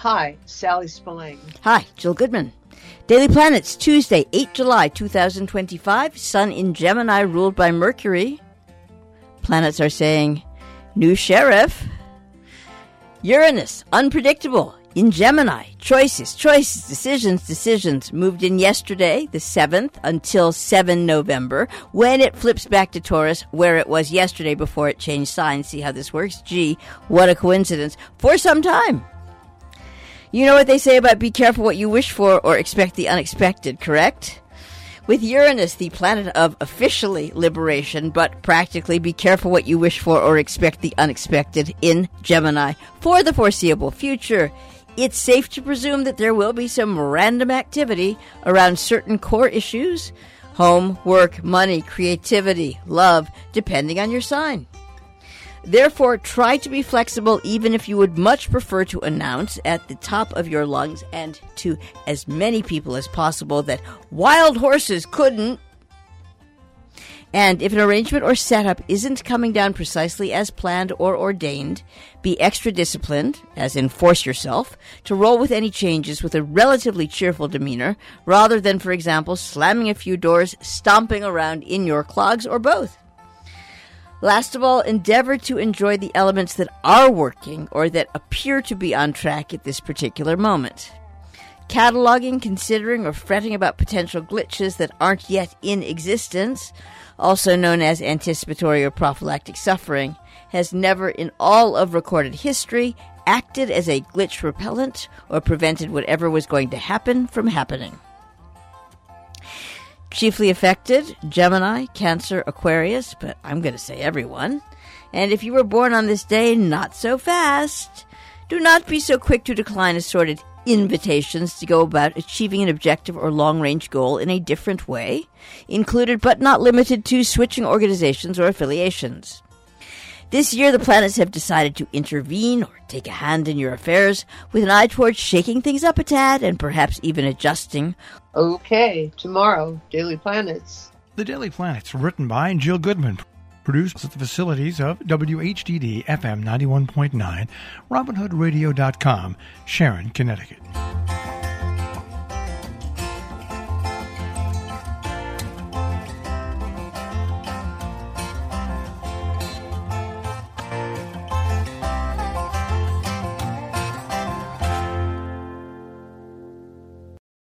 Hi, Sally Spillane. Hi, Jill Goodman. Daily Planets, Tuesday, 8 July 2025. Sun in Gemini, ruled by Mercury. Planets are saying, new sheriff. Uranus, unpredictable, in Gemini. Choices, decisions. Moved in yesterday, the 7th, until 7 November, when it flips back to Taurus, where it was yesterday before it changed signs. See how this works? Gee, what a coincidence. For some time. You know what they say about be careful what you wish for or expect the unexpected, correct? With Uranus, the planet of officially liberation, but practically be careful what you wish for or expect the unexpected in Gemini for the foreseeable future, it's safe to presume that there will be some random activity around certain core issues: home, work, money, creativity, love, depending on your sign. Therefore, try to be flexible even if you would much prefer to announce at the top of your lungs and to as many people as possible that wild horses couldn't. And if an arrangement or setup isn't coming down precisely as planned or ordained, be extra disciplined, as in force yourself, to roll with any changes with a relatively cheerful demeanor, rather than, for example, slamming a few doors, stomping around in your clogs, or both. Last of all, endeavor to enjoy the elements that are working or that appear to be on track at this particular moment. Cataloging, considering, or fretting about potential glitches that aren't yet in existence, also known as anticipatory or prophylactic suffering, has never in all of recorded history acted as a glitch repellent or prevented whatever was going to happen from happening. Chiefly affected, Gemini, Cancer, Aquarius, but I'm going to say everyone. And if you were born on this day, not so fast. Do not be so quick to decline assorted invitations to go about achieving an objective or long-range goal in a different way, included but not limited to switching organizations or affiliations. This year, the planets have decided to intervene or take a hand in your affairs with an eye towards shaking things up a tad and perhaps even adjusting. Okay, tomorrow, Daily Planets. The Daily Planets, written by Jill Goodman, produced at the facilities of WHDD FM 91.9, RobinHoodRadio.com, Sharon, Connecticut.